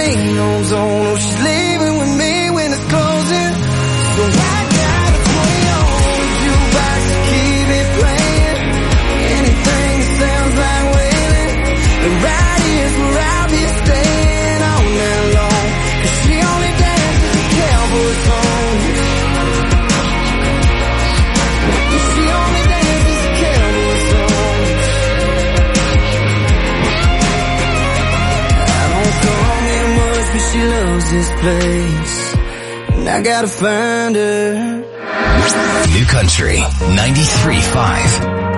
ain't no zone. Oh, she's leaving with me when it's closing. So I got a 20-on jukebox to keep it playing. Anything that sounds like wailing. And right here's where I'll be staying all night long. 'Cause she only dances a cowboy song. She only dances a cowboy song. I don't come here much, but she loves this place. And I gotta find her. New Country 93.5.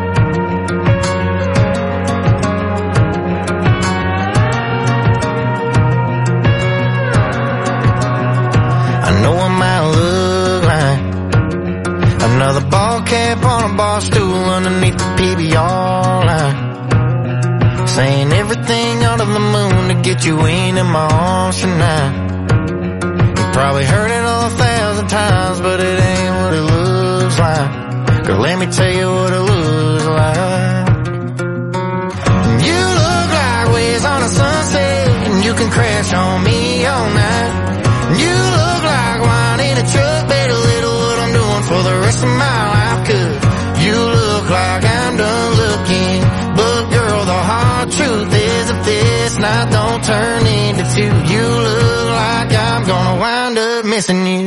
I know I might look like another ball cap on a bar stool underneath the PBR line, saying everything under the moon to get you in my arms tonight. You probably heard it 1,000 times, but it ain't what it looks like. Girl, let me tell you what it looks like. You look like waves on a sunset, and you can crash on me all night. You look like wine in a truck, better little what I'm doing for the rest of my life. 'Cause you look like I'm done looking, but girl, the hard truth is if this night don't turn into two, you look like I'm gonna wind up missing you.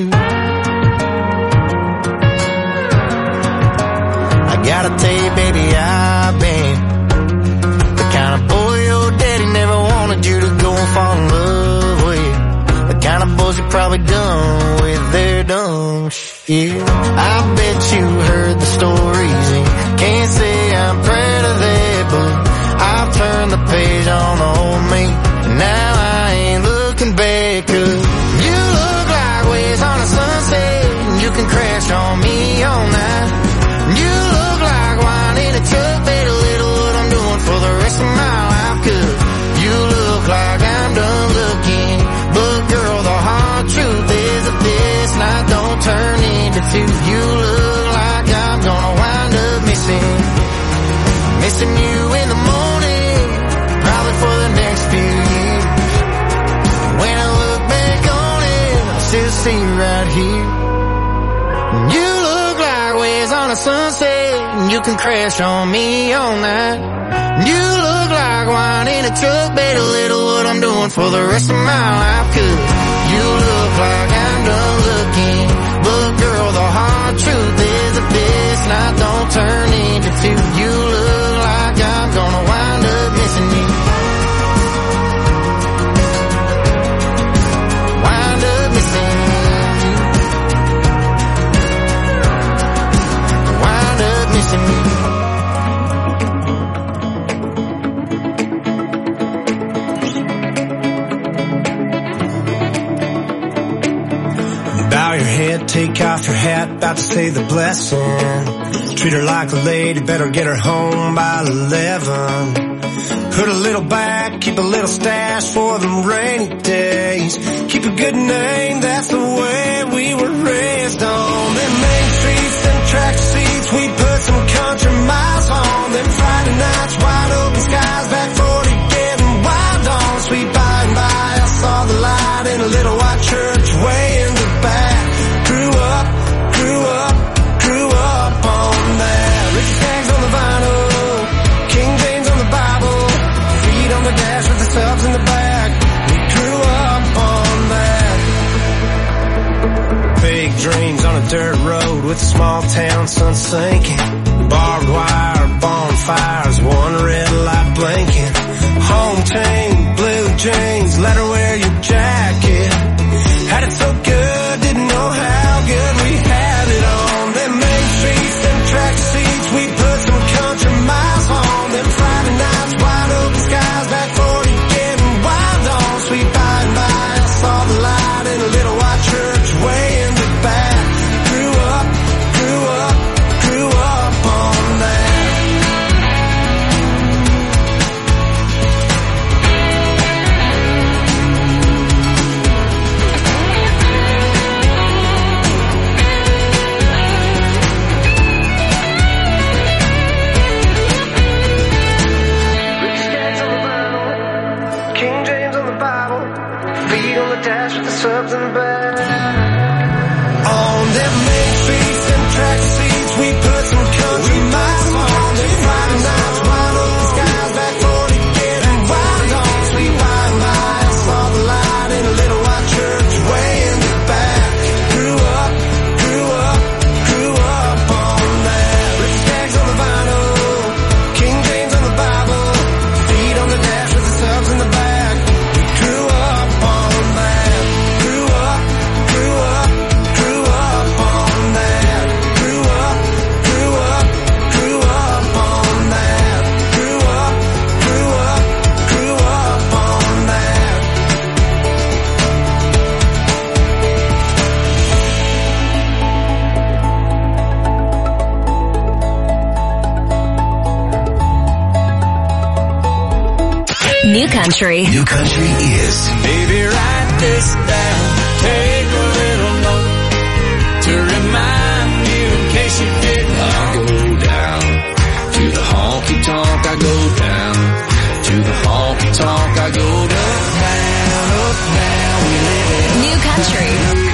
I gotta tell you, baby, I've been the kind of boy your daddy never wanted you to go and fall in love with. The kind of boys you're probably done with their dumb shit. I bet you heard the stories and can't say I'm proud of that, but I've turned the page on the old me, and now I ain't looking back. 'Cause you look like waves on a sunset, and you can crash on me all night. You look like wine in a truck, better little what I'm doing for the rest of my life. 'Cause you look like I'm done looking, but girl, the hard truth is if this night don't turn into two, you look like I'm gonna wind up missing you in the morning, probably for the next few years. When I look back on it, I still see you right here. You look like waves on a sunset, and you can crash on me all night. You look like wine in a truck, better little what I'm doing for the rest of my life. 'Cause you look like I'm done looking, but girl, the hard truth is if this night don't turn into two, you look like I'm gonna wind up missing you. Wind up missing you. Wind up missing you. Bow your head, take off your hat, about to say the blessing. Treat her like a lady, better get her home by 11. Put a little back, keep a little stash for them rainy days. Keep a good name, that's the way we were raised on. Them main streets, them track seats, we put some country miles on. Them Friday nights, wide open skies, back 40 getting wild on. Sweet by and by, I saw the light in a little white church way in the back. Grew up on that. Richard Skaggs on the vinyl, King James on the Bible, feet on the dash with the subs in the back. We grew up on that. Big dreams on a dirt road with a small town sun sinking. Barbed wire, bonfires, one red light blinking. Home team, blue jeans, let her wear your jacket. Had it so good, didn't know how good we had it on. Them main streets, them track seats, we put some country miles on. Them Friday nights, wide open skies, back 40 getting wild on. Sweet by and by, I saw the light in a little white church way in the back. Grew up on that. subs in the back. On them Macy's and track seats, we put some country miles on them Friday nights, wild open skies, back 40 getting wild on sweet wine lights. Saw the light in a little white church way in the back. Grew up on that. Rich tags on the vinyl, King James on the Bible, feet on the dash with the subs in the back. Grew up on that. Grew up on that. Grew up on that. Grew up on that. New Country. New Country is Baby, write this down. Take a little note to remind you in case you didn't. I go down to the honky tonk. I go down to the honky tonk. I go down. We live it. New Country.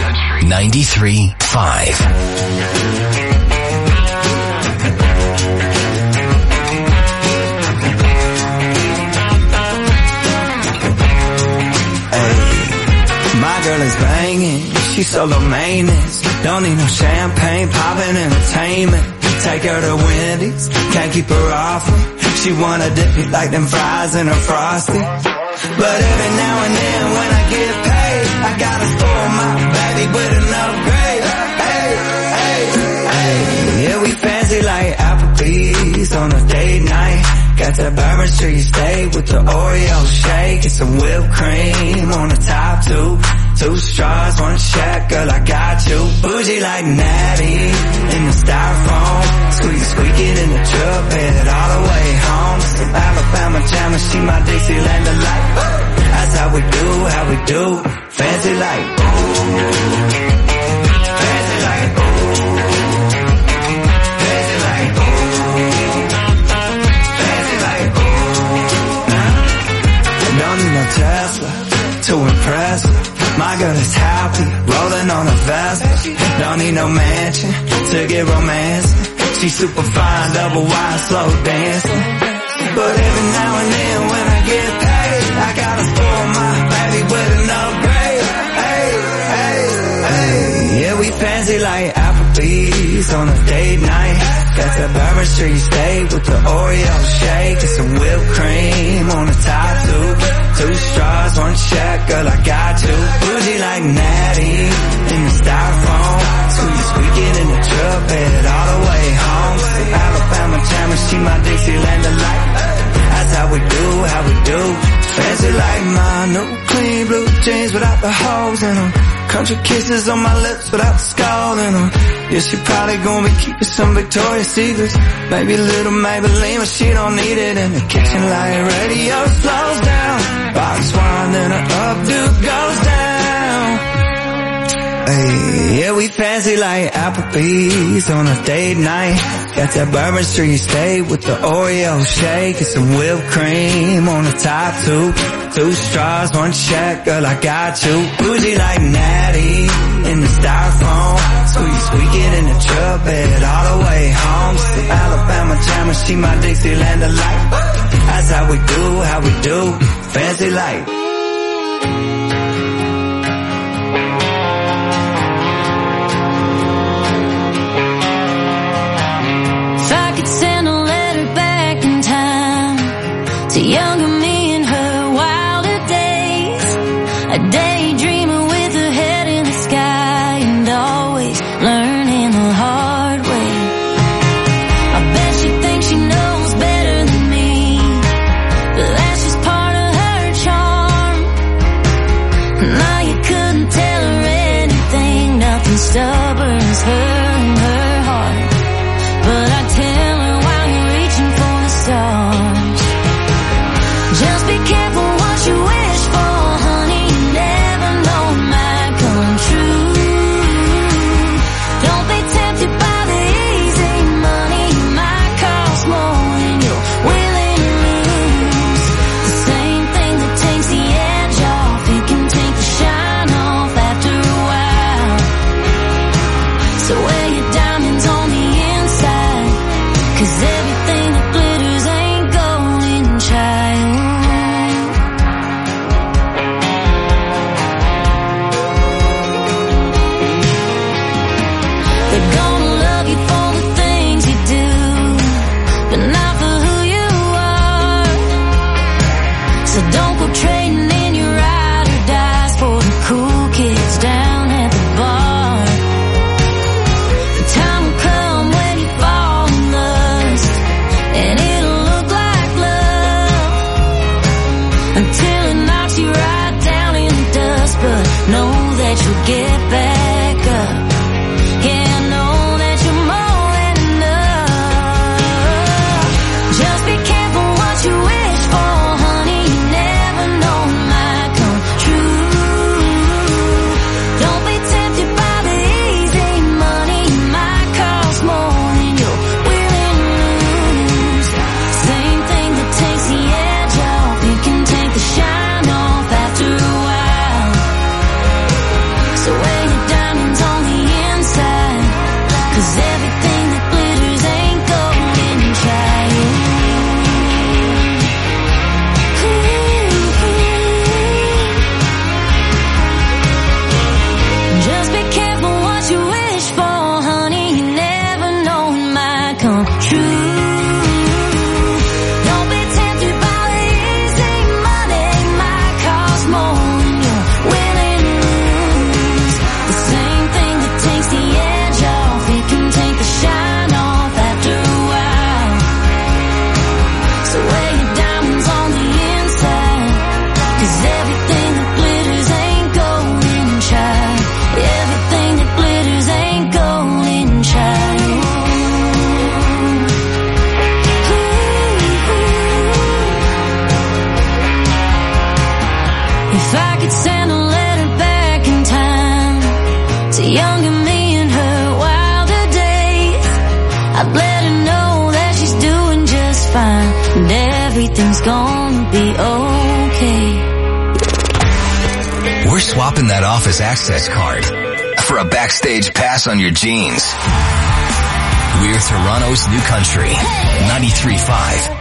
93.5. My girl is banging, she's solo maintenance. Don't need no champagne, poppin' entertainment. Take her to Wendy's, can't keep her off me. She wanna dip me like them fries in her frosty. But every now and then when I get paid, I gotta spoil my baby with an upgrade. Hey, yeah, we fancy like Applebee's on a date night. Got that Bourbon Street steak with the Oreo shake and some whipped cream on the top two. Two straws, one check, girl, I got you. Bougie like Natty in the styrofoam. Squeaking in the truck bed all the way home. Some Alabama jam and she my Dixieland delight. That's how we do. Fancy like ooh. Fancy like ooh. Fancy like ooh. Fancy like ooh. Don't need no Tesla to impress her. My girl is happy, rolling on a Vespa. Don't need no mansion to get romancing. She's super fine, double wide, slow dancing. But every now and then when I get paid, I gotta spoil my baby with an upgrade. Hey, yeah, we fancy like Applebee's on a date night. Got that Bourbon Street steak with the Oreo shake and some whipped cream on the top two. Two straws, one check, girl, I got you. Bougie like Natty in the styrofoam. Squeaking in the truck bed all the way home. Some Alabama jam and she my Dixieland delight. That's how we do. Fancy like my new clean blue jeans without the holes in them. Country kisses on my lips without the skull in them. Yeah, she probably gonna be keeping some Victoria's Secrets. Maybe a little Maybelline, but she don't need it in the kitchen like radio slows down. Box wine, then her updo goes down. Hey, yeah, we fancy like Applebee's on a date night. Got that Bourbon Street steak with the Oreo shake and some whipped cream on the top two. Two straws, one check, girl, I got you. Bougie like Natty in the styrofoam. Squeaking in the truck bed all the way home. Some Alabama jam and she my Dixieland delight. That's how we do. Fancy like. If I could send a letter back in time to younger me in her wilder days, a daydreamer with her head in the sky and always learning the hard way. I bet she thinks she knows better than me, but that's just part of her charm. Now you couldn't tell her anything, nothing stubborn as her and her heart. But I tell her while you're reaching for the stars, just be careful what you wish for, honey, you never If I could send a letter back in time to younger me in her wilder days, I'd let her know that she's doing just fine and everything's gonna be okay. We're swapping that office access card for a backstage pass on your jeans. We're Toronto's New Country, 93.5.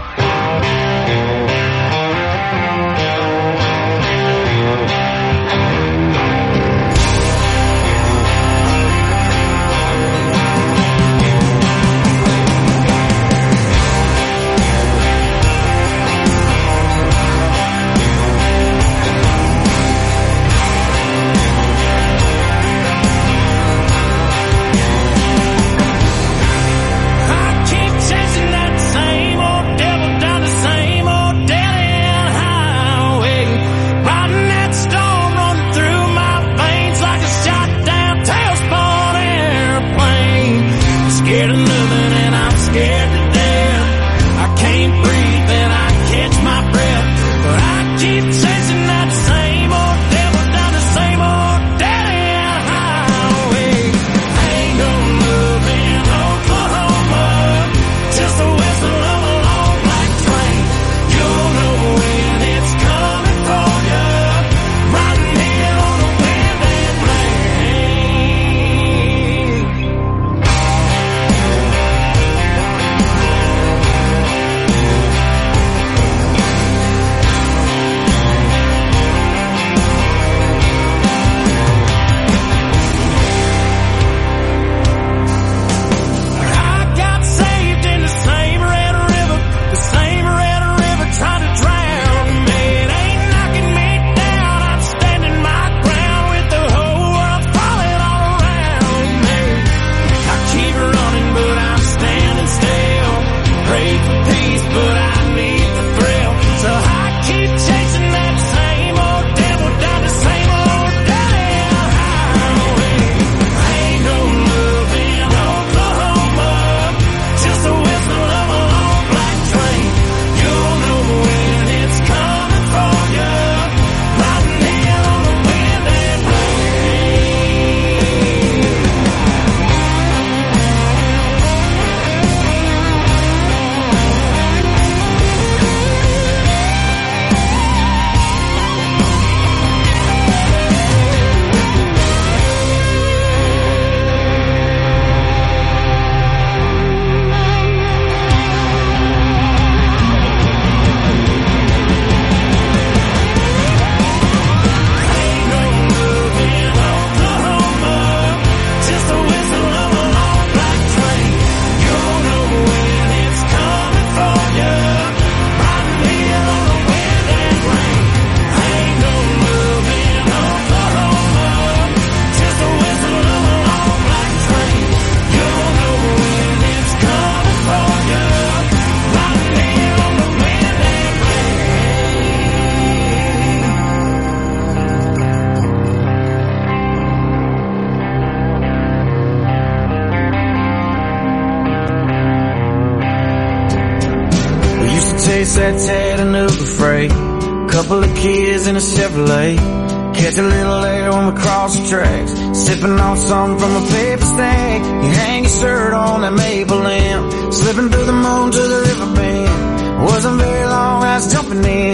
That Chattanooga freight, couple of kids in a Chevrolet, catch a little later when we cross the tracks, sipping on something from a paper stack. You hang your shirt on that maple lamp, slipping through the moon to the river bend. Wasn't very long, I was jumping in.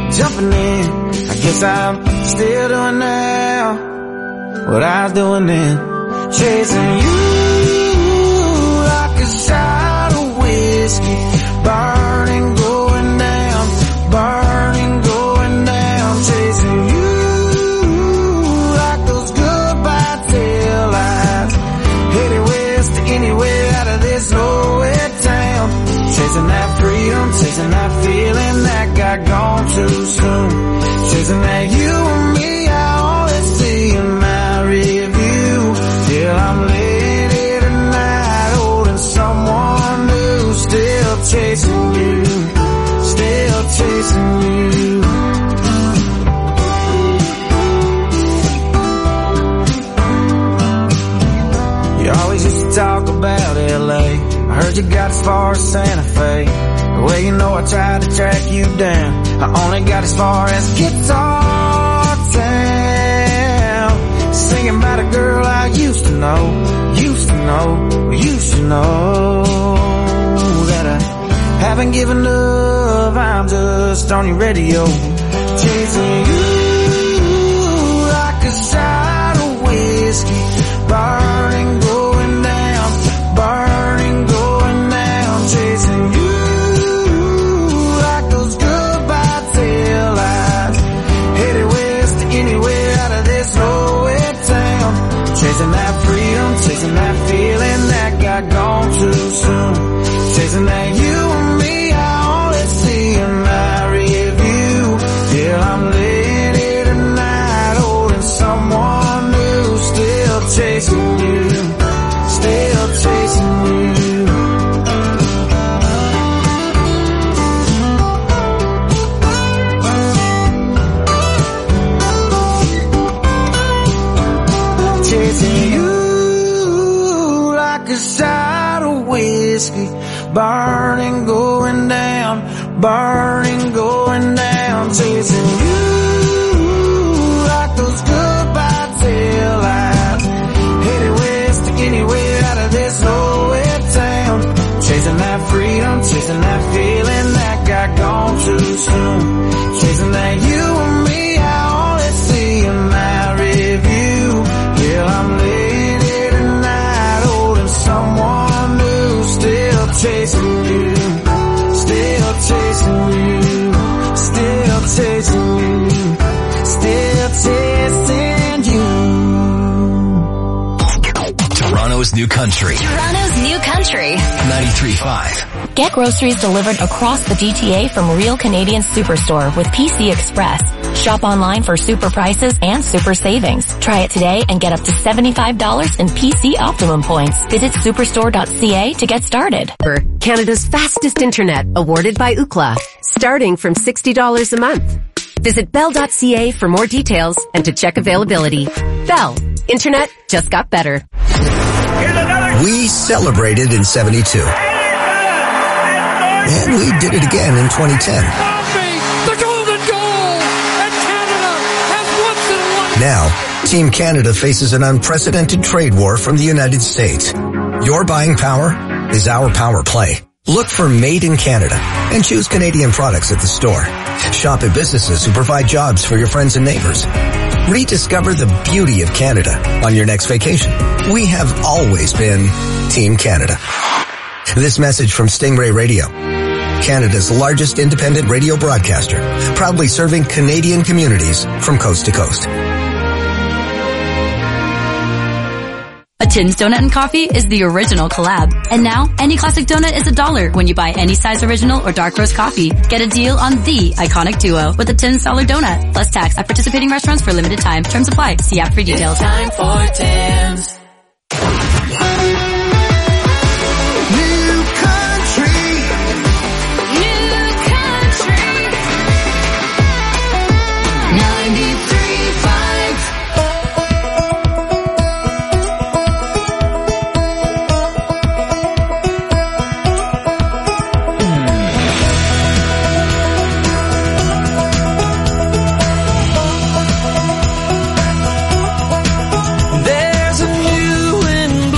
I guess I'm still doing now what I was doing then, chasing you like a shot of whiskey, burning, going down, chasing you like those goodbye tail lights, headed west to anywhere out of this nowhere town, chasing that freedom, chasing that feeling that got gone too soon, chasing that you and me I always see in my rear view, till I'm late here tonight holding someone new, still chasing you, still chasing you. You always used to talk about LA, I heard you got as far as Santa Fe. Well, you know I tried to track you down, I only got as far as Guitar know, you should know that I haven't given up. I'm just on your radio, chasing you like a shot of whiskey, burning, going down, burning, going down, chasing you like those goodbye taillights, headed west to anywhere out of this nowhere town, chasing that freedom, chasing that feeling that got gone too soon, chasing that you and me, I only see in my rear view. Yeah, I'm laying here tonight holding someone new, still chasing you, still chasing you. Chasing you like a shot of whiskey, burning, going down, burning, going down, chasing you like those goodbye taillights, headed west to anywhere out of this nowhere town, chasing that freedom, chasing that feeling that got gone too soon, chasing that you and me, I only see in my rear view. Yeah, I'm laying here tonight holding someone new, still chasing you, still chasing you, still chasing you, still chasing you. Toronto's New Country. Toronto's New Country. 93.5. Get groceries delivered across the GTA from Real Canadian Superstore with PC Express. Shop online for super prices and super savings. Try it today and get up to $75 in PC Optimum points. Visit superstore.ca to get started. Canada's fastest internet, awarded by Ookla, starting from $60 a month. Visit bell.ca for more details and to check availability. Bell. Internet just got better. We celebrated in 72. And we did it again in 2010. The golden goal! And Canada has once and Now, Team Canada faces an unprecedented trade war from the United States. Your buying power is our power play. Look for Made in Canada and choose Canadian products at the store. Shop at businesses who provide jobs for your friends and neighbors. Rediscover the beauty of Canada on your next vacation. We have always been Team Canada. This message from Stingray Radio, Canada's largest independent radio broadcaster, proudly serving Canadian communities from coast to coast. A Tim's Donut and Coffee is the original collab. And now, any classic donut is $1 when you buy any size original or dark roast coffee. Get a deal on the iconic duo with a $10 donut, plus tax at participating restaurants for limited time. Terms apply. See app for details. It's time for Tim's. There's a new and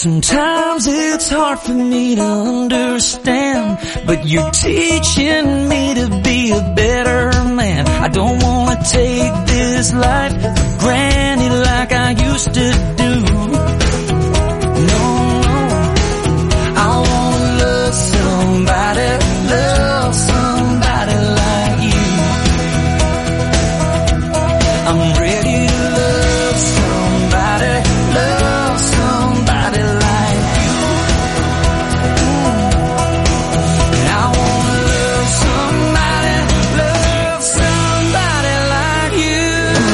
Sometimes it's hard for me to understand, but you're teaching me to be a better man. I don't wanna take this life for granted like I used to do. No, I wanna love somebody like you. I'm ready to love somebody like you. And I wanna love somebody like you.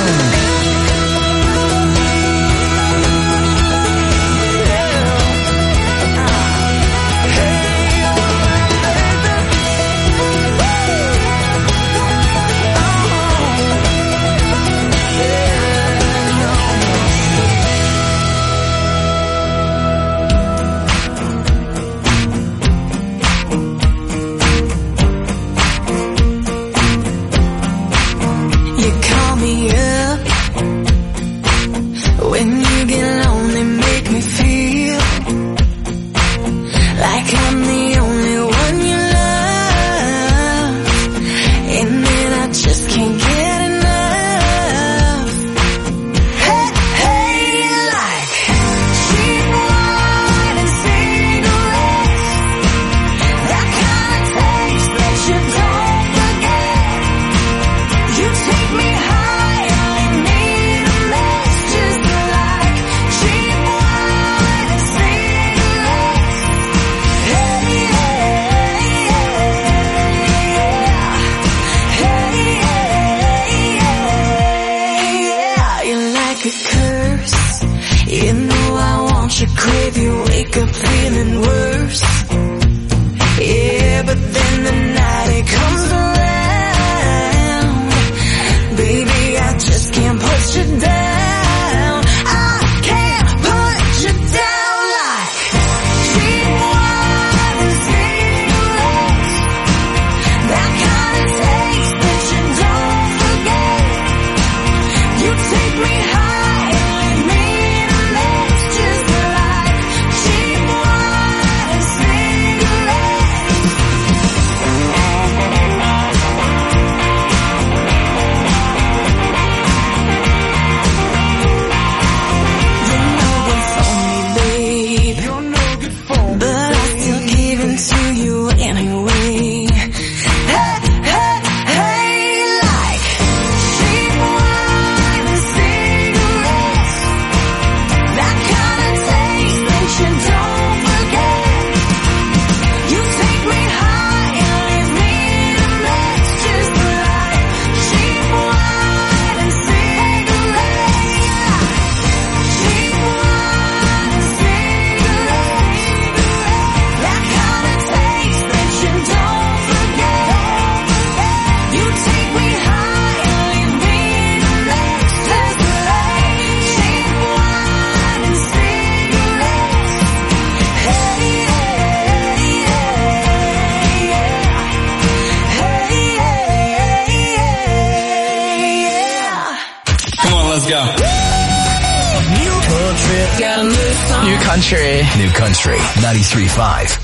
You call me up when you get lonely, make me feel like I'm the only one you love, and then I just can't get enough. Hey, hey, like cheap wine and cigarettes, that kind of taste that you don't forget. You take me high and leave me in a mess, just like cheap wine and cigarettes. Hey, yeah, you're like a curse. You know I want you, crave you, wake up feeling worse. Yeah, but then the night it comes around, baby, I just can't put you down. I can't put you down like cheap wine and cigarettes, that kind of taste that you don't forget. You take me high and leave me in a mess, just like cheap wine and cigarettes. You're no good for me, babe, but I still give in to you anyway. Hey, hey, hey, like cheap wine and cigarettes, that kind of taste that you don't forget. You take me high and leave me in a mess, just like cheap wine and cigarettes. Cheap wine and cigarettes, that kind of taste that you don't forget. You take me high and leave me in a mess, just like cheap wine and cigarettes. Hey, yeah. Come on, let's go. New country, got a new song. New Country. New Country 93.5.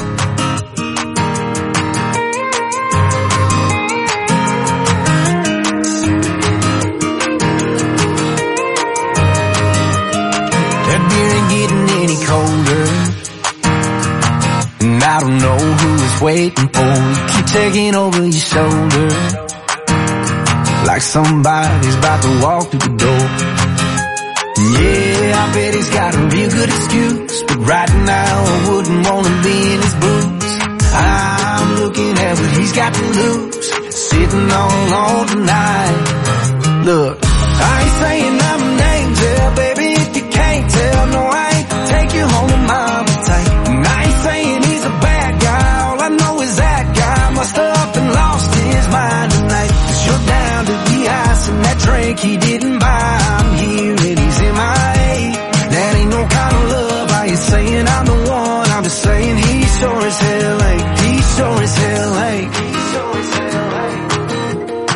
That beer ain't getting any colder, and I don't know who it's waiting for. You keep taking over your shoulder, like somebody's about to walk through the door. Yeah, I bet he's got a real good excuse, but right now I wouldn't wanna be in his boots. I'm looking at what he's got to lose, sitting all alone tonight. Look, I ain't saying I'm an angel, baby, if you can't tell. No, I ain't take you home to mama tight. And I ain't saying he's a bad guy, all I know is that guy must have up and lost his mind tonight. 'Cause you're down to the ice and that drink he didn't buy. I'm here and he's MIA. That ain't no kind of love. I ain't saying I'm the one, I'm just saying he sure as hell ain't. He sure as hell ain't. He sure as hell ain't.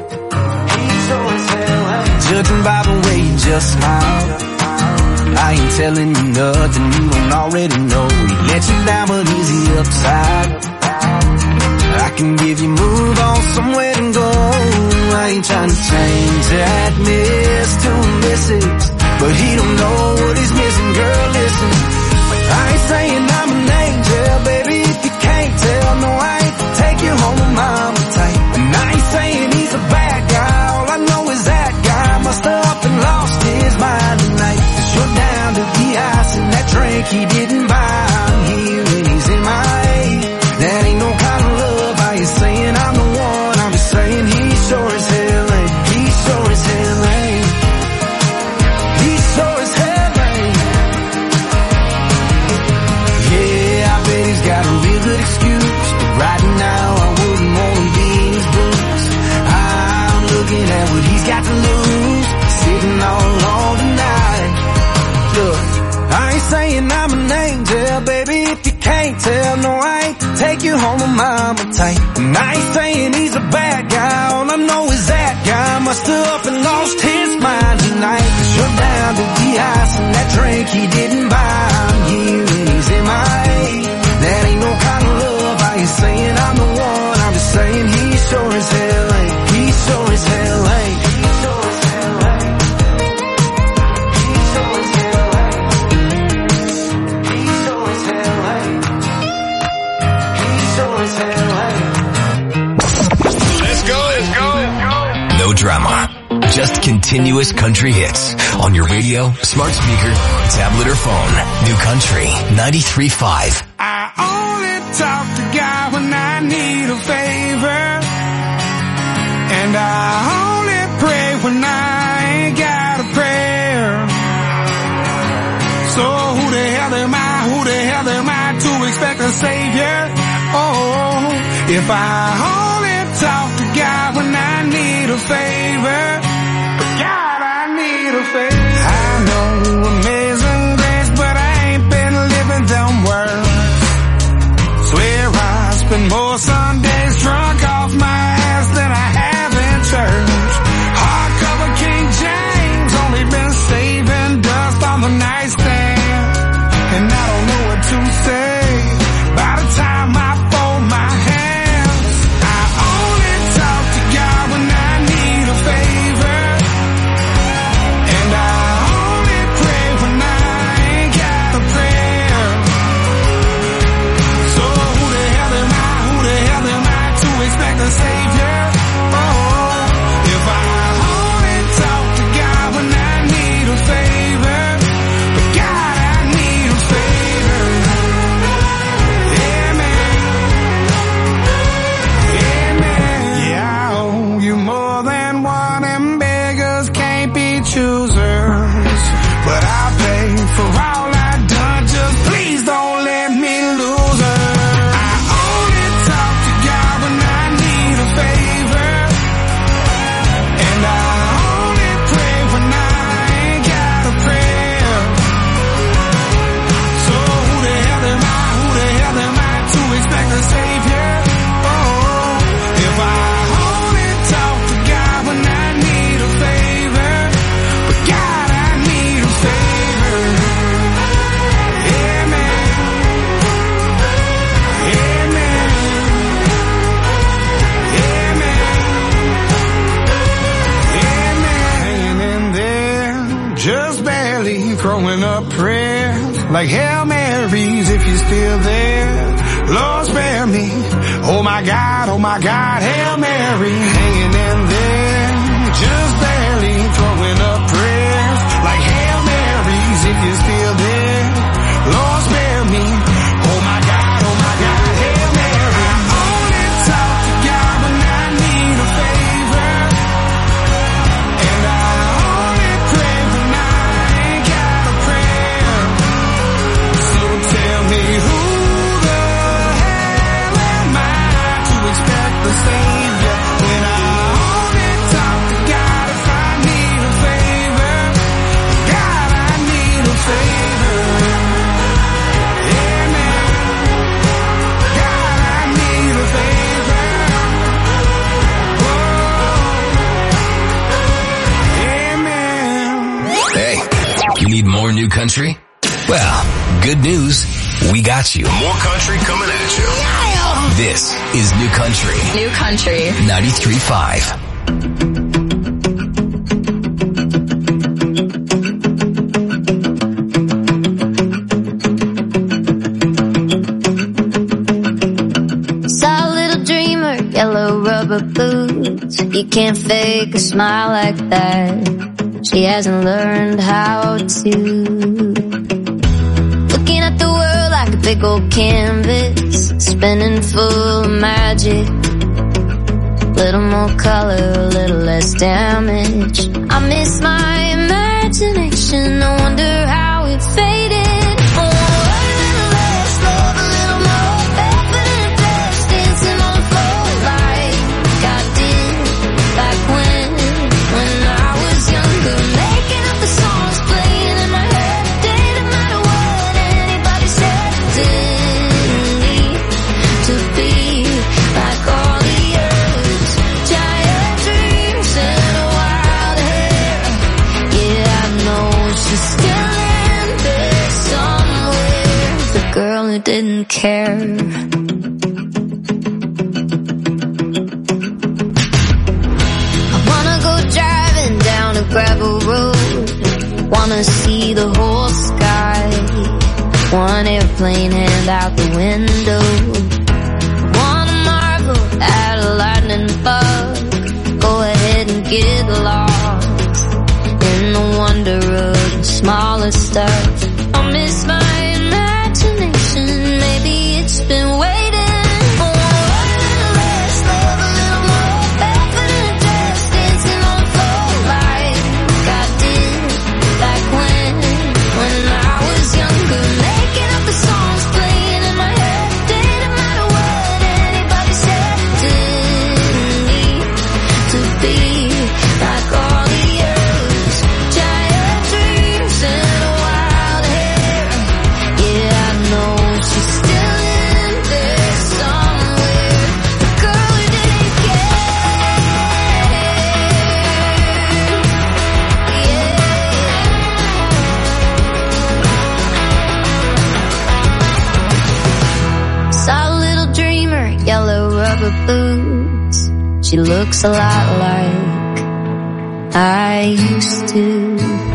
He sure as hell ain't. Judging by the way you just smiled, I ain't telling you nothing you don't already know. He let you down, but he's the upside. I can give you move on somewhere to go. I ain't trying to change that miss to a missus, but he don't know what he's missing, girl, listen. I ain't saying I'm an angel, baby, if you can't tell. No, I ain't take you home with mama tight. And I ain't saying he's a bad guy, all I know is that guy must have up and lost his mind tonight. 'Cause you're down to the ice and that drink he didn't buy. I'm here and he's in my way. That ain't no kind of love. I ain't saying I'm the one, I'm just saying he sure as hell ain't. He sure as hell ain't. He sure as hell ain't. Yeah, I bet he's got a real good excuse, but right now I wouldn't want to be in his boots. I'm looking at what he's got to lose, sitting all alone tonight. Look, I ain't saying I'm an angel, baby, if you can't tell. No, I ain't take you home with mama tight. And I ain't saying he's a bad guy, all I know is that guy must have up and lost his mind tonight. 'Cause you're down to the ice and that drink he didn't buy. I'm here and he's in my way. That ain't no kind of love. I ain't saying I'm the one, I'm just saying he sure as hell ain't. He sure as hell ain't. He sure as hell ain't. He sure as hell ain't. He sure as hell ain't. He sure as hell ain't. Let's go, let's go. No drama. Just continuous country hits on your radio, smart speaker, tablet or phone. New Country 93.5. I only talk to God when I need a favor, and I only pray when I ain't got a prayer. So who the hell am I to expect a savior? Oh, if I only talk to God when I need a favor, God, I need a favor. I know amazing grace, but I ain't been living them words. Swear I spend more Sundays drunk off my ass than I have in church. Hardcover King James, only been saving dust on the nightstand, and I don't know what to say by the time I fold my hands. I only talk to God when I need a favor, and I only pray when I ain't got a prayer. So who the hell am I to expect a savior? Oh, if I only talk to God when I need a favor, but God, I need a favor. Amen. Amen. Yeah, I owe you more than one, and beggars can't be choosers. But I'll pay for all I've done, just please don't let me lose her. I only talk to God when I need a favor, and I only pray when I ain't got a prayer. So who the hell am I to expect a savior? Oh, if I only talk to God when I need a favor, but God, I need a favor. Amen. Amen. Amen. Amen. Hanging in there, just barely throwing up prayers like Hail Marys if you're still there. Lord, spare me. Oh my God, Hail Mary. Hanging in there, just barely throwing up prayers like Hail Marys if you're still there. Lord, spare me. Oh my God, Hail Mary. I only talk to God when I need a favor, and I only pray when I ain't got a prayer. So tell me who the hell am I to expect the savior when I only talk to God if I need a favor? God, I need a favor. Amen. God, I need a favor. Oh. Amen. Hey, you need more new New Country? Well, good news. We got you. More country coming at you. Yeah. This is New Country. New Country. 93.5. Yellow rubber boots. You can't fake a smile like that. She hasn't learned how to. Looking at the world like a big old canvas, spinning full of magic. Little more color, a little less damage. I miss my imagination. I wonder how it faded. Girl who didn't care. I wanna go driving down a gravel road. Wanna see the whole sky. One airplane hand out the window. Wanna marvel at a lightning bug. Go ahead and get lost in the wonder of the smallest stuff. I miss my imagination, maybe it's been waiting for a little less love, a little more barefoot in a dress, dancing on the floor like I did back when I was younger, making up the songs, playing in my head, didn't matter what anybody said, didn't need to be like all the others, giant dreams and wild hair. Yeah, I know she's still in there somewhere. The girl who didn't care. Saw a little dreamer, yellow rubber boots. She looks a lot like I used to.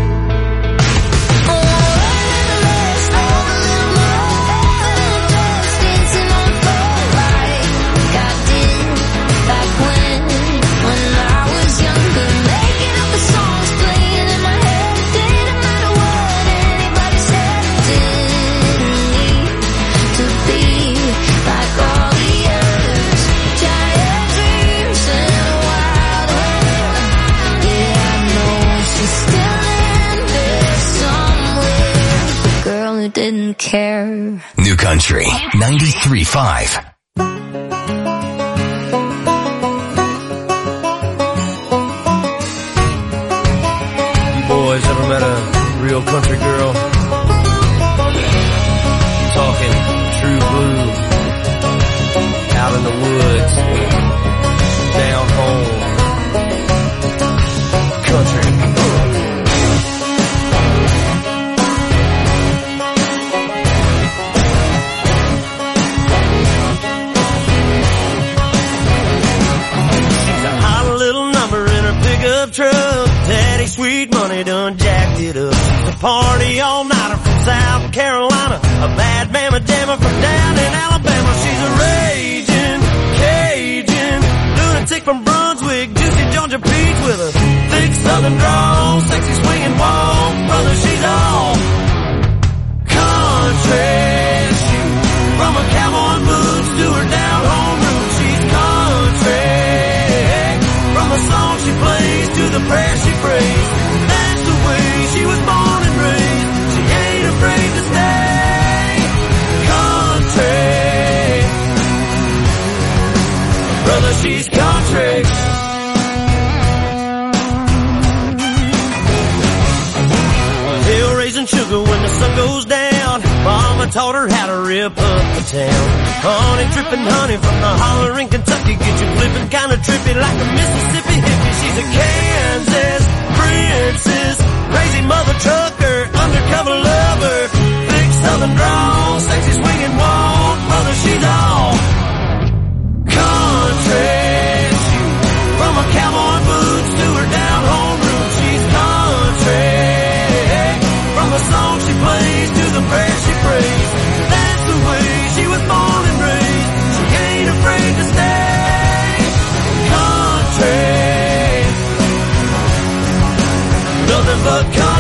Didn't care. New Country 93.5. You boys ever met a real country girl? Talking true blue, out in the woods, down home, country. Truck, daddy sweet money done jacked it up. The party all nighter from South Carolina, a bad mama jammer from down in Alabama. She's a raging Cajun lunatic from Brunswick, juicy Georgia peach with a thick southern drawl, sexy swinging walk, brother. She's all country. From her cowboy boots to her down home roots, she's country. From the song she plays to the prayer she prays, that's the way she was born and raised. She ain't afraid to stay country. Brother, she's country. Hill raising sugar when the sun goes down. Mama taught her how to rip up the town. Honey dripping honey from the holler in Kentucky, get you flipping kinda trippy like a Mississippi hippie. She's a Kansas princess, crazy mother trucker, undercover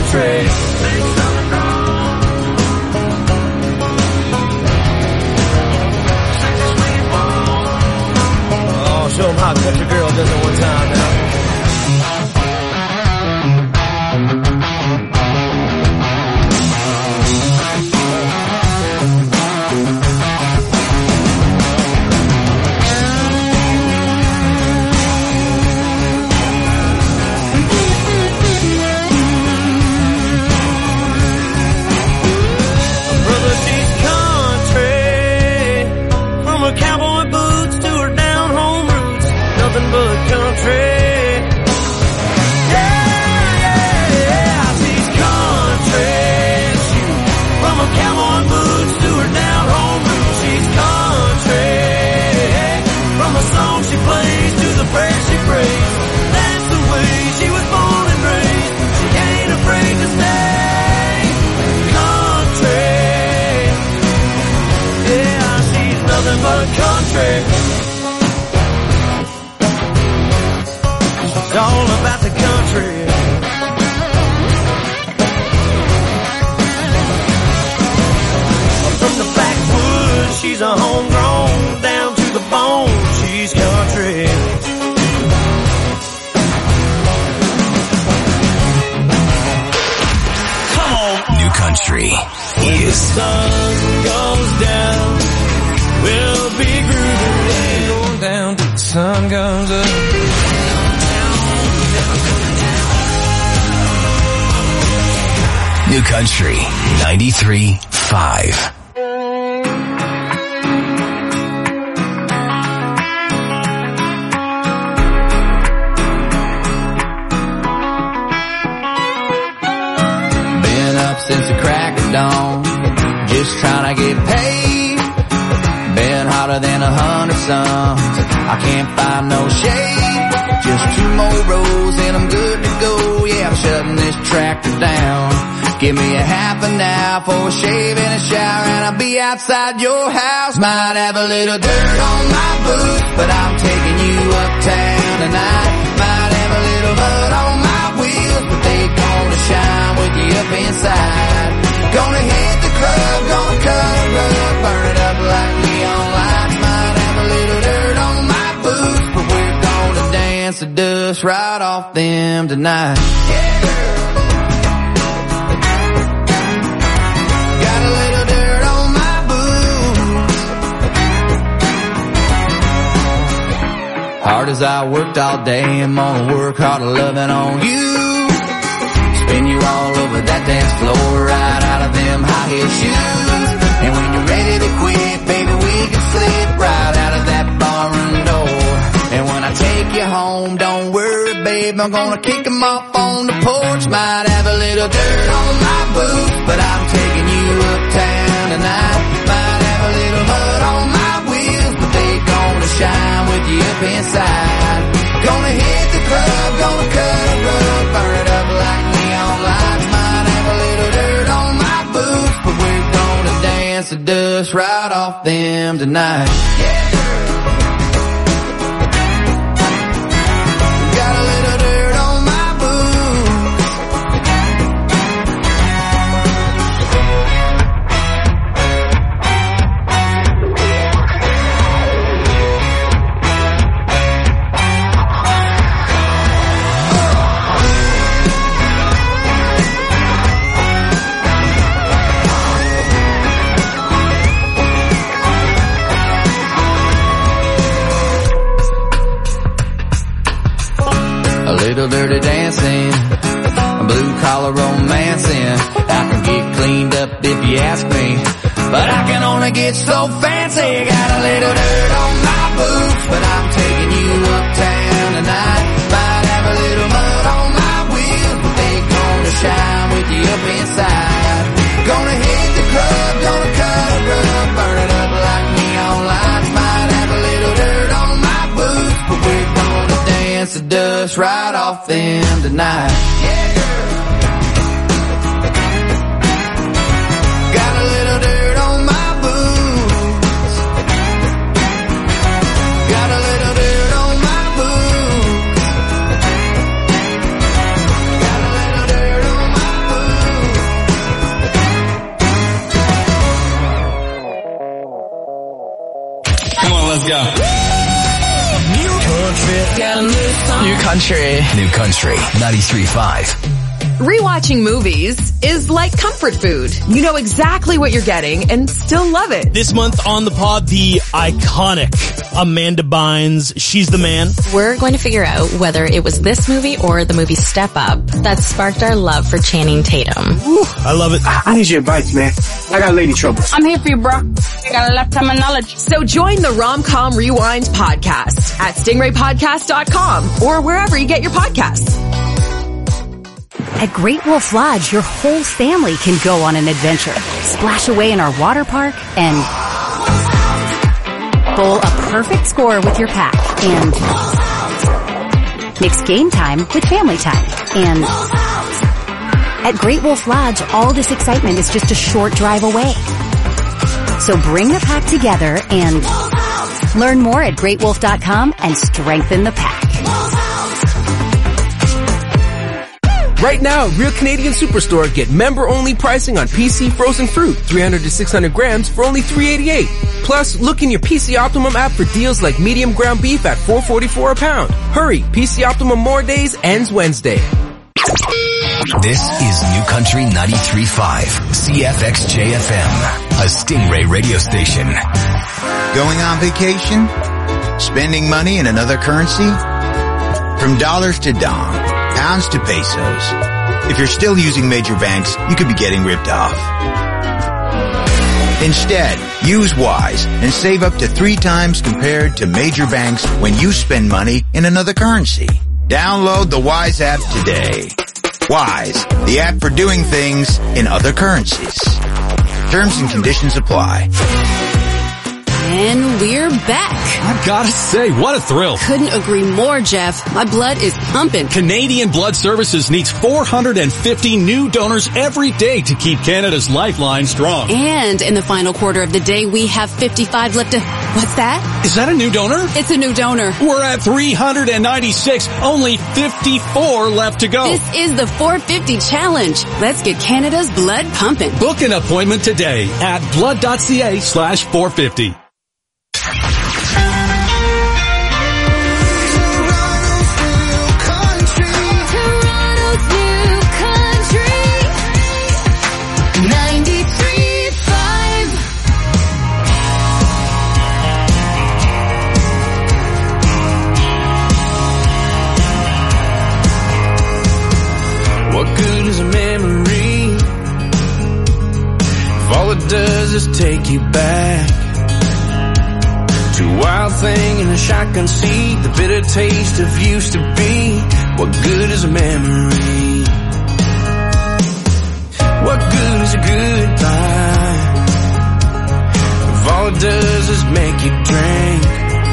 country. Oh, show them how a country girl does it one time now. Cowboy boots to her down home roots, nothing but country. Yeah, she's country. Shoot, from her cowboy boots to her down home roots, she's country. From the song she plays to the prayer she prays, that's the way she was born and raised. She ain't afraid to stay country. Nothing but country. It's all about the country. From the backwoods, she's a homegrown. Down to the bone, she's country. Come on. New Country When the sun goes down, we'll be grooving, going down till the sun comes up. New Country 93.5. Been up since the crack of dawn, just trying to get paid. Been hotter than 100 suns, I can't find no shade. Just 2 more rows and I'm good to go. Yeah, I'm shutting this tractor down. Give me a half an hour for a shave and a shower, and I'll be outside your house. Might have a little dirt on my boots, but I'm taking you uptown tonight. Might have a little mud on my wheels, but they gonna shine with you up inside. Gonna hit the club, gonna cut a rug, burn it up like neon lights. Might have a little dirt on my boots, but we're gonna dance the dust right off them tonight. Yeah, girl. Got a little dirt on my boots. Hard as I worked all day, I'm gonna work harder loving on you. Spin you all over that dance floor, right out of them high heel shoes. And when you're ready to quit, baby, we can slip right out of that barroom door. And when I take you home, don't worry, babe, I'm gonna kick them off on the porch. Might have a little dirt on my boots, but I'm taking you uptown tonight. Might have a little mud on my wheels, but they gonna shine with you up inside. Gonna hit the club, gonna cut a rug, burn it up like neon lights. Might have a little dirt on my boots, but we're gonna dance the dust right off them tonight. Yeah, girl. Got a little dirt on my boots. A little dirty dancing, a blue collar romancing. I can get cleaned up if you ask me, but I can only get so fancy. Got a little dirt on my boots, but I'm taking you uptown tonight. Might have a little mud on my wheels, but they gonna shine with you up inside. Gonna hit the club, gonna cut a rug, burn it up like neon lights. Might have a little dirt on my boots, but we're gonna dance the dust right off them tonight. Yeah, girl. Got a little dirt on my boots. Got a little dirt on my boots. Got a little dirt on my boots. New Country. New Country 93.5. Rewatching movies is like comfort food. You know exactly what you're getting and still love it. This month on the pod, the iconic Amanda Bynes. She's the man. We're going to figure out whether it was this movie or the movie Step Up that sparked our love for Channing Tatum. Woo, I love it. I need your advice, man. I got lady trouble. I'm here for you, bro. I got a lifetime of knowledge. So join the Rom-Com Rewind podcast at stingraypodcast.com or wherever you get your podcasts. At Great Wolf Lodge, your whole family can go on an adventure. Splash away in our water park and bowl a perfect score with your pack and mix game time with family time. And at Great Wolf Lodge, all this excitement is just a short drive away. So bring the pack together and learn more at greatwolf.com and strengthen the pack. Right now, Real Canadian Superstore, get member-only pricing on PC frozen fruit, 300 to 600 grams for only $3.88. Plus, look in your PC Optimum app for deals like medium ground beef at $4.44 a pound. Hurry, PC Optimum More Days ends Wednesday. This is New Country 93.5, CFXJFM, a Stingray radio station. Going on vacation? Spending money in another currency? From dollars to dong. Pounds to pesos. If you're still using major banks, you could be getting ripped off. Instead, use Wise and save up to 3 times compared to major banks when you spend money in another currency. Download the Wise app today. Wise, the app for doing things in other currencies. Terms and conditions apply. And we're back. I've got to say, what a thrill. Couldn't agree more, Jeff. My blood is pumping. Canadian Blood Services needs 450 new donors every day to keep Canada's lifeline strong. And in the final quarter of the day, we have 55 left to... What's that? Is that a new donor? It's a new donor. We're at 396. Only 54 left to go. This is the 450 challenge. Let's get Canada's blood pumping. Book an appointment today at blood.ca/450. What good is a memory if all it does is take you back to a wild thing in a shotgun seat, the bitter taste of used to be? What good is a memory? What good is a goodbye if all it does is make you drink?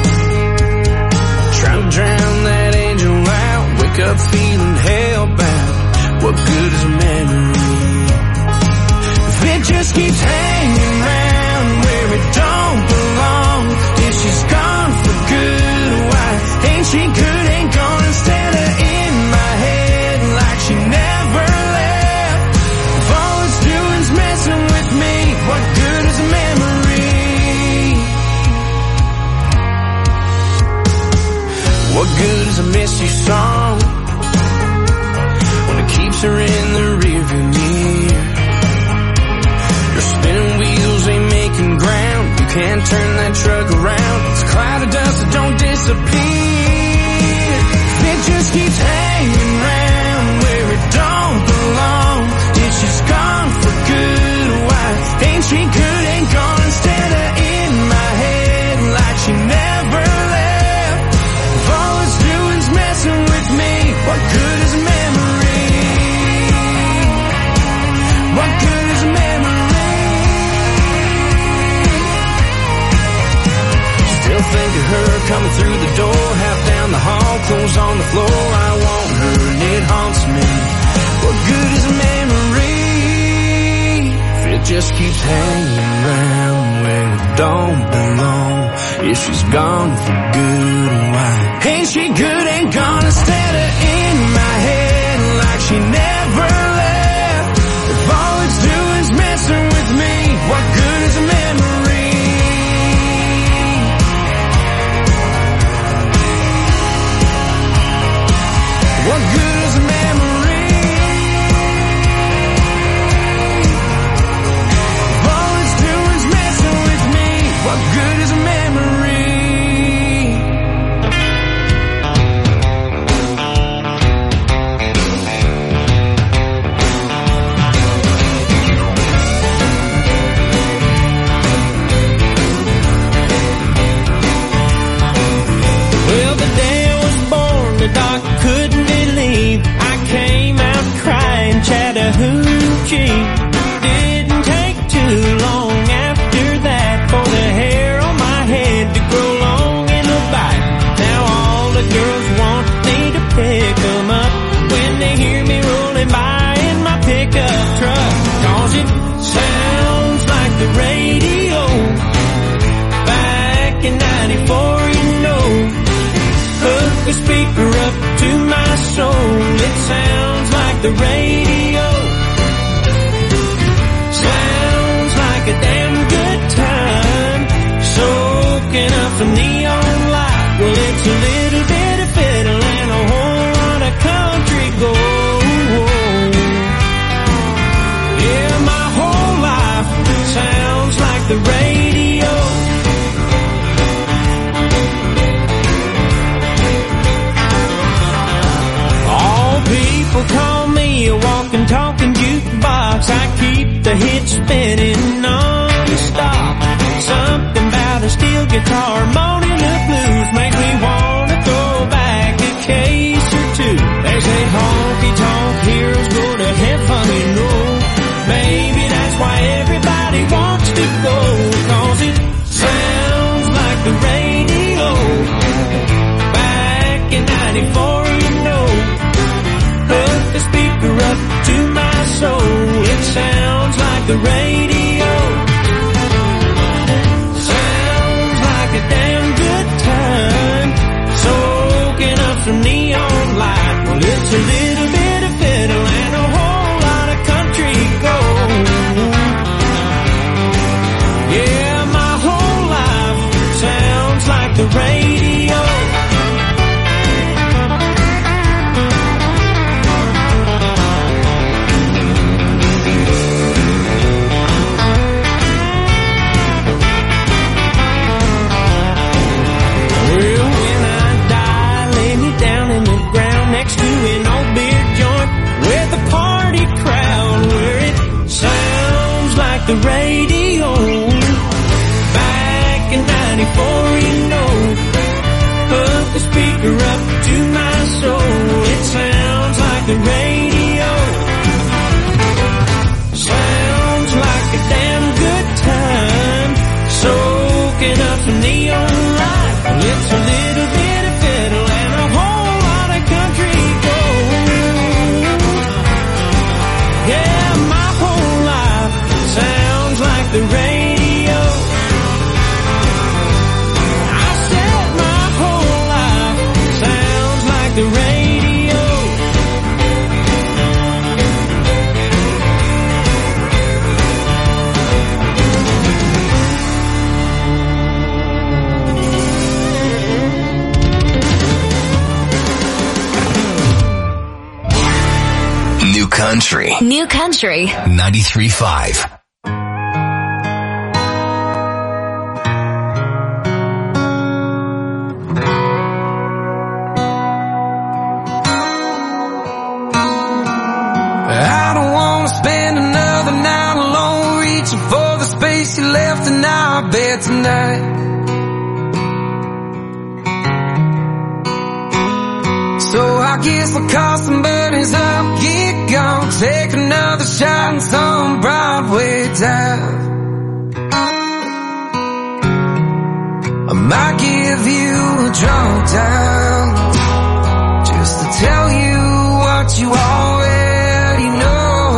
Try to drown that angel out, wake up feeling hellbound. What good is a memory if it just keeps hanging around where it don't belong? If she's gone for good, why ain't she good? Ain't gone instead of in my head like she never left. If all it's doing's messing with me, what good is a memory? What good is a miss you song when it keeps her in the rearview mirror? Your spinning wheels ain't making ground. You can't turn that truck around. It's a cloud of dust that don't disappear. It just keeps hanging around where it don't belong. If she's gone for good, why ain't she good? Ain't gone instead of in my head like she never left. If all it's doing's messing with me, what good is a memory? What good is a memory? Still think of her coming through the door, half down the hall, clothes on the floor. I want her and it haunts me. What good is a memory if it just keeps hanging around where it don't belong? If she's gone for good, why ain't she good? Ain't gone instead of in my head like she never left. If all it's doing's messing with me, what good is a memory? the radio. Back in 94, you know, hook the speaker up to my soul. It sounds like the radio. Sounds like a damn good time. Soaking up some neon light. Well, it's a little bit of fiddle and a whole lot of country gold. Yeah, my whole life sounds like the radio. All people call me a walking, talking jukebox. I keep the hits spinning non-stop. Something about a steel guitar moaning the blues makes me want to throw back a case or two. They say honky-tonk heroes go to heaven, you know. Maybe that's why everybody wants to go, 'cause it sounds like the radio. Back in 94, you know, hook the speaker up to my soul. It sounds like the radio. Sounds like a damn good time. Soaking up some neon light. Well, it's a little bit of fiddle and a whole lot of country gold. Yeah, my whole life sounds like the radio. Well, when I die, lay me down in the ground next to an old beer joint with a party crowd where it sounds like the radio. Back in 94, you know, hook the speaker up to my soul. It sounds like the radio. Sounds like a damn good time. Soaking up some neon light. Well, it's a little bit of fiddle and a whole lot of country gold. Yeah, my whole life sounds like the radio. I said my whole life sounds like the radio. New Country. New Country. 93.5. I don't wanna spend another night alone, reaching for the space you left in our bed tonight. So I guess I'll call some buddies up, get gone, take another shot in some Broadway dive. I might give you a drunk dial, just to tell you what you already know.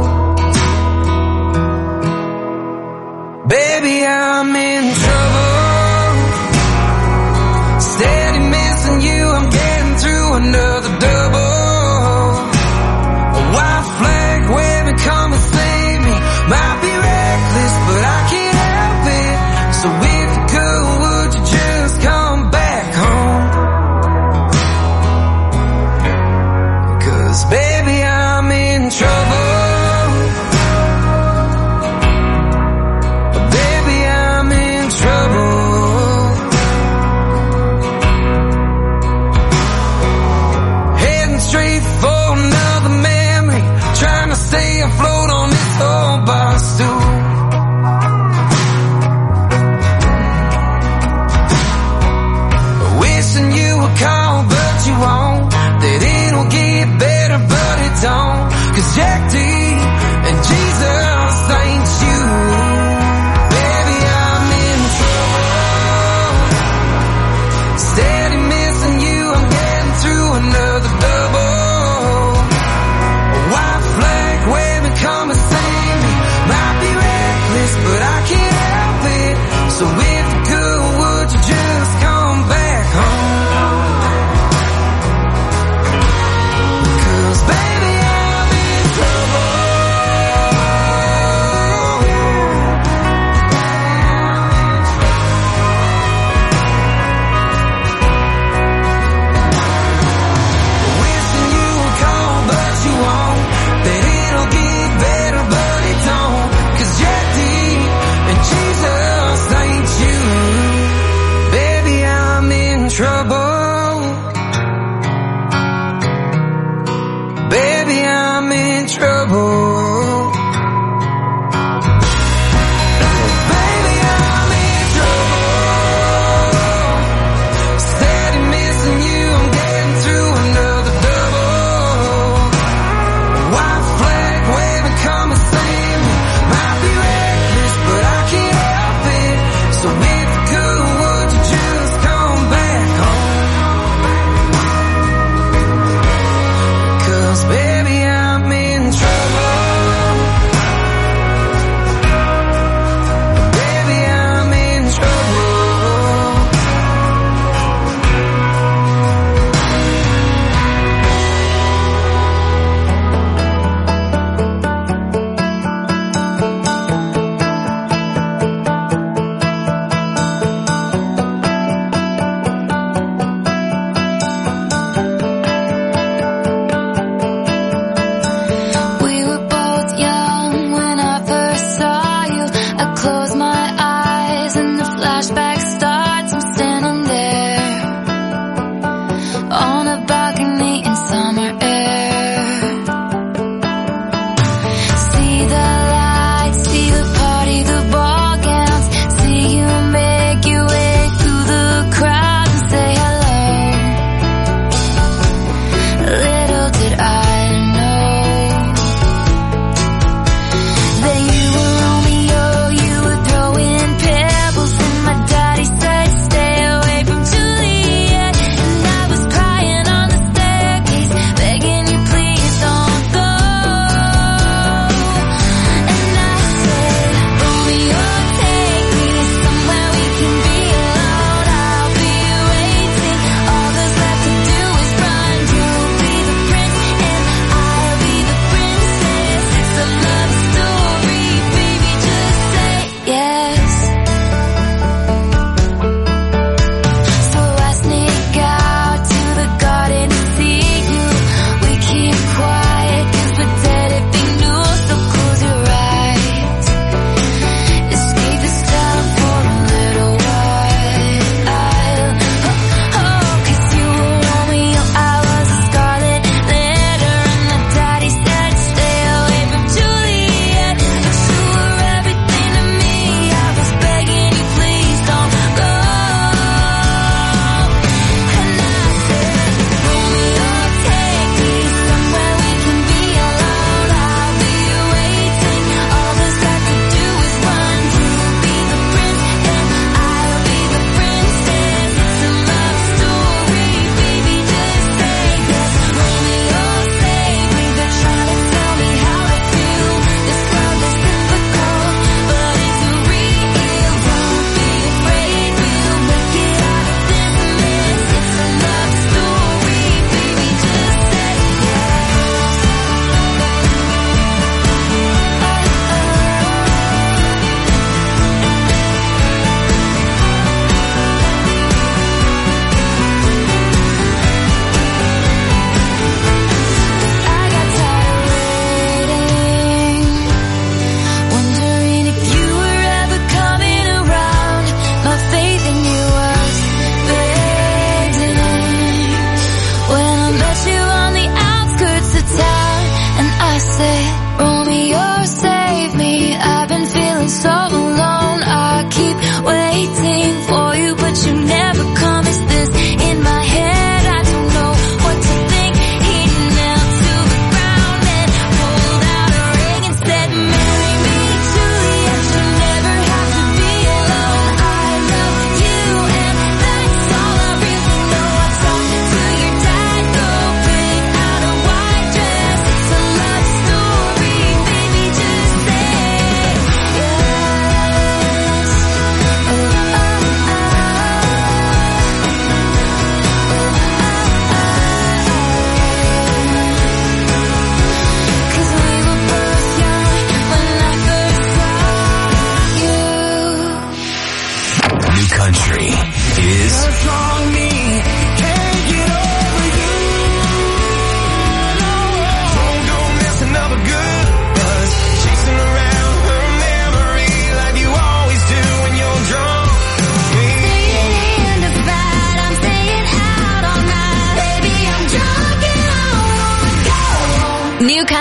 Baby, I'm in trouble, steady missing you, I'm getting through another double. A white flag waving, come and save me. Might be reckless, but I can't help it. So if you could, would you just come back home?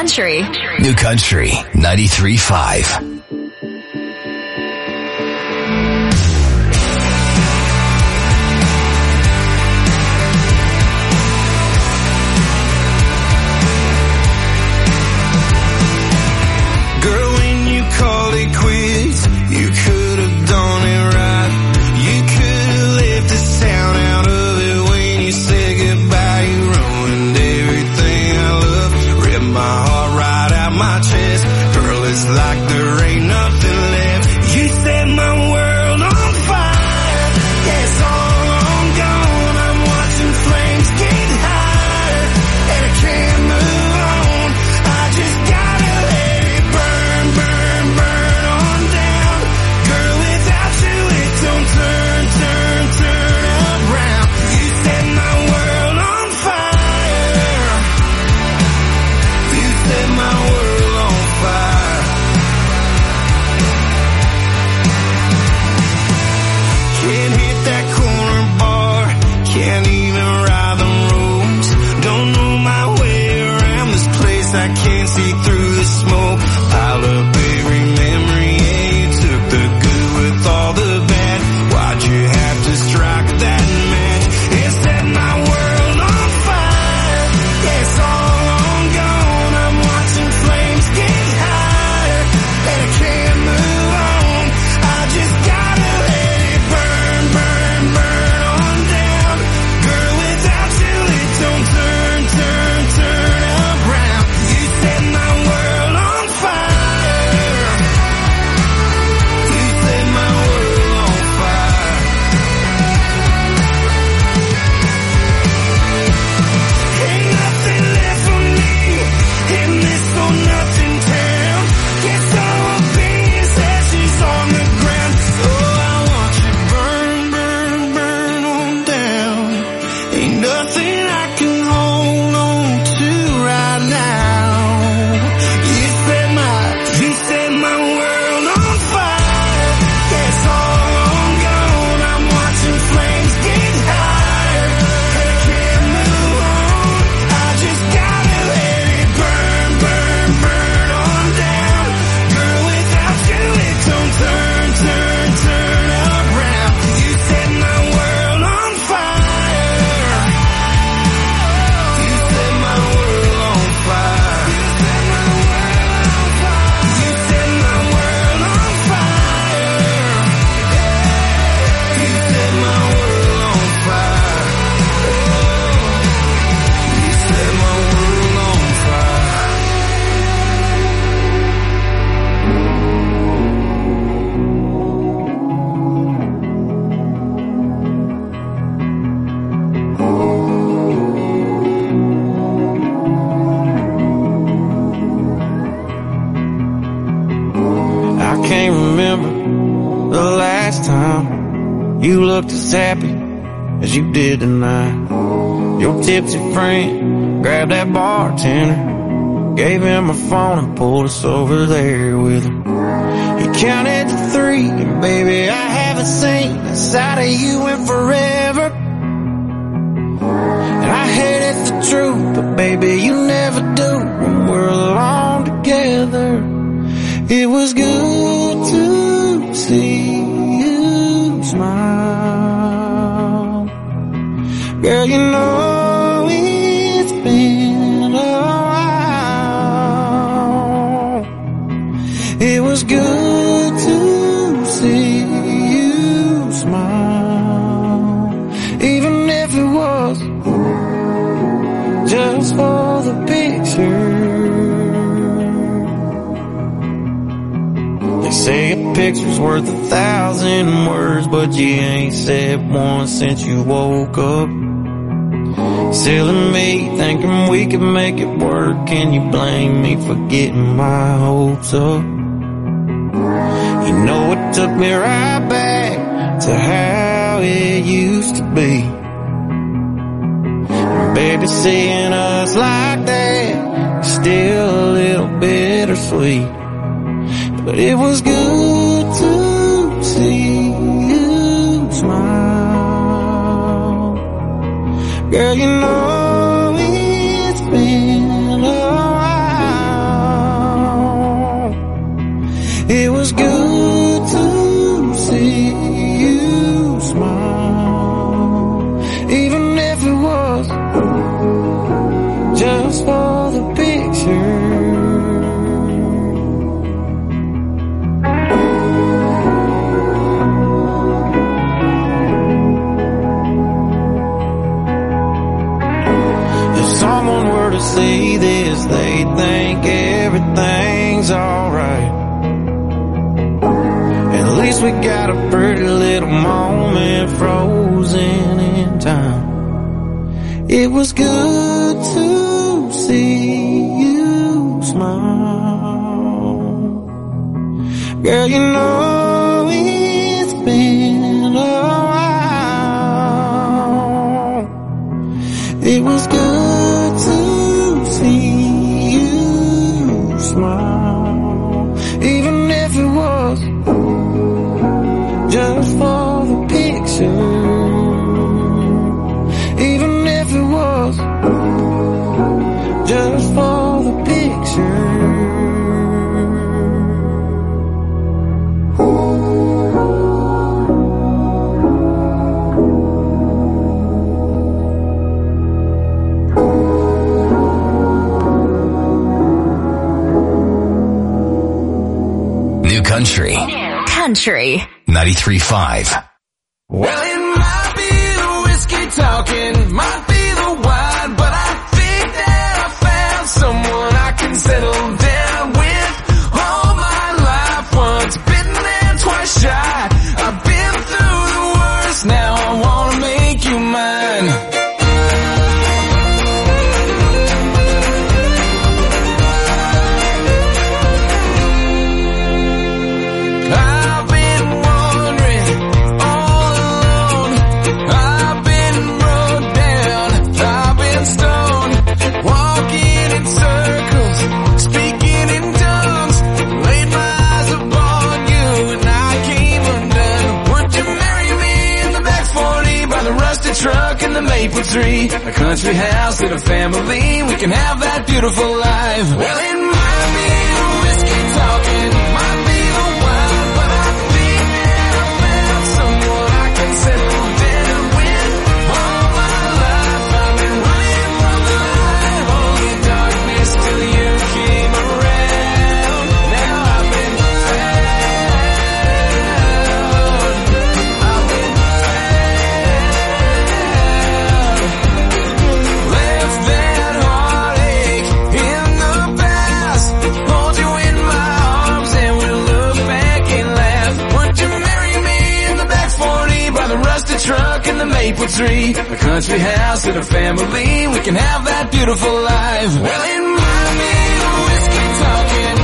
Country. New Country 93.5. Call it quits. You could have done it right. You could have left the sound out of it when you said goodbye. You ruined everything I love. Ripped my heart right out my chest. Girl, it's like there ain't nothing left. You set my world on fire. Yeah, it's all on gone. I'm watching flames get higher, and I can't move on. I just gotta let it burn, burn, burn on down. Girl, without you it don't turn, turn, turn around. You set my world on fire. You set my world on fire. Can't hit that corner bar. Can't even ride the roads. Don't know my way around this place. I can't see through the smoke. Piled up every memory, yeah, you took the good with all the bad. Why'd you have to strike that match? It set my world on fire. Yeah, it's all on gone. I'm watching flames get higher, and I can't move on. I just gotta let it burn, burn, burn on down. Girl, without you it don't turn, turn, turn around. You set my world on fire. You set my world on fire. Ain't nothing left for me in this for nothing town. Guess all opinions ashes on the ground. Oh, I want you burn, burn, burn on down. Ain't nothing I can hold on to right now. You set my world on fire. Yeah, it's all on gone. I'm watching flames get higher, and I can't move on. I just gotta let it burn, burn, burn on down. Girl, without you it don't turn, turn, turn around. You set my world on fire. You set my world on fire. You set my world on fire. You set my world on fire. You set my world on fire. You set my world on fire. I can't remember the last time you looked as happy as you did tonight. Your tipsy friend grabbed that bartender, gave him a phone and pulled us over there with him. He counted to 3, and baby, I haven't seen a side of you in forever. And I hate it's the truth, but baby, you never do when we're alone together. It was good to see you smile. Girl, you know it's been a while. It was good to see you smile, even if it was just for the picture. They say a picture's worth 1,000 words, but you ain't said one since you woke up. Silly me, thinking we could make it work. Can you blame me for getting my hopes up? You know it took me right back to how it used to be. And baby, seeing us like that is still a little bittersweet. But it was good to see you smile. Girl, you know it's been a while. someone were to see this, they'd think everything's alright. At least we got a pretty little moment frozen in time. It was good to see you smile. Girl, you know it's been a while. It was good to see you smile, even if it was just for the picture, even if it was just for the picture. New Country. Country. 93.5. Well, it might be the whiskey talking, might be the wine, but I think that I found someone I can settle down with. All my life, once bitten and twice shy. I've been through the worst, now I wanna make you mine. Truck and the maple tree, a country house and a family. We can have that beautiful life. Well, it might be the whiskey talking, might be the wine, but I think that I found someone I can settle down with. All my life I've been running from the light, only darkness till you came around. Now I've been truck and the maple tree, a country house and a family. We can have that beautiful life. Well, it might be the whiskey talking,